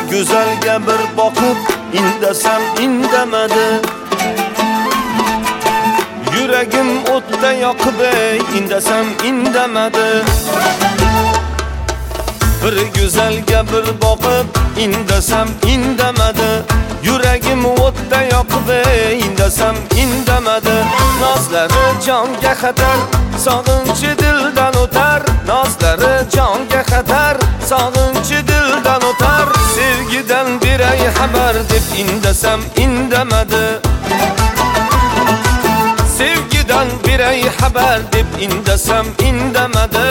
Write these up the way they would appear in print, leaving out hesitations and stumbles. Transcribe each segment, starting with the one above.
go'zalga bir boqib indasam indamadi. Yuragim o'tda yoqib indasam indamadi. Bir go'zalga bir boqib indasam indamadi. Yuragim o'tda yoqib indasam indamadi. Nozlari jonga xatar, sog'inchi dildan o'tar. Nozlari jonga xatar, sog'inchi dildan o'tar. Sevgidan beray xabar deb indasam indamadi. Sevgidan beray xabar deb indasam indamadi.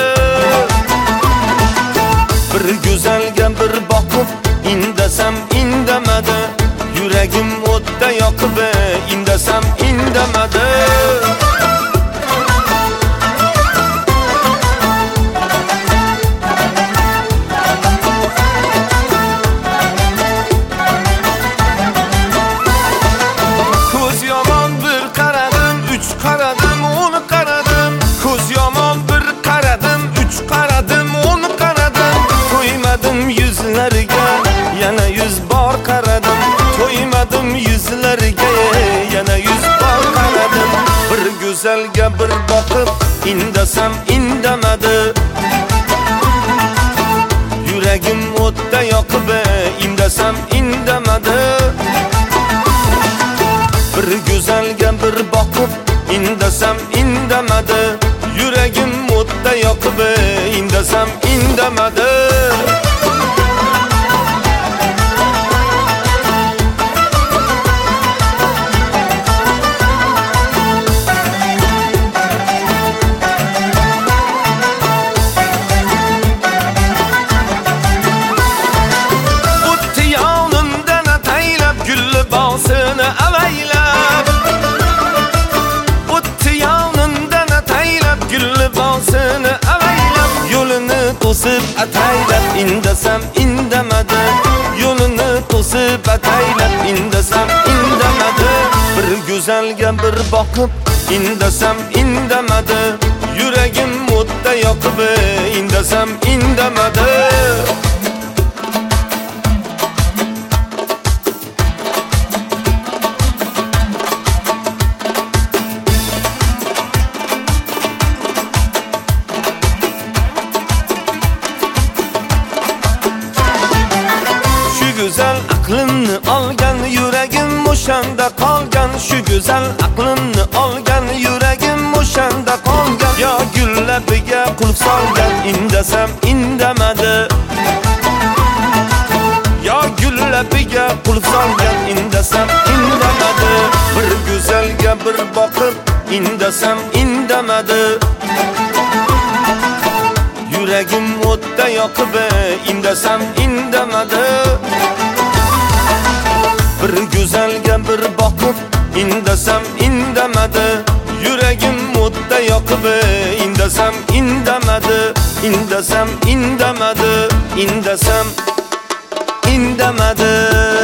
Bir go'zalga bir boqib indasam indamadi. Yuragim o'tda yoqib indasam indamadi. Ko'z yomon bir qaradim, 3 qaradim, 10 qaradim. Ko'z yomon bir qaradim, 3 qaradim, 10 qaradim. To'ymadim yuzlariga, yana 100 bor qaradim. To'ymadim yuzlariga, yana 100 bor qaradim. Bir go'zalga bir boqib indasam indamadi. Yuragim o'tda yoqib indasam indamadi. Bir go'zalga bir boqib indasam indamadi. Yuragim o'tda yoqib indasam indamadi. Seni avaylab o'tdi yonimdan ataylab, gul libosini avaylab, yo'lini to'sib ataylab indasam indamadi. Yo'lini to'sib ataylab indasam indamadi. Bir go'zalga bir boqib indasam indamadi. Yuragim o'tda yoqib indasam indamadi. Güzel aqlimni olgan, yuragim o'shanda qolgan. Shu go'zal aqlimni olgan, yuragim o'shanda qolgan. Yo gullabiga qulf solgan, indasam indamadi. Yo gullabiga qulf solgan, indasam indamadi. Bir go'zalga bir boqib indasam indamadi. Yuragim o'tda yoqib indasam indamadi. Bir go'zalga bir boqib indasam indamadi. Yuragim o'tda yoqib indasam indamadi. Indasam indamadi. Indasam indamadi.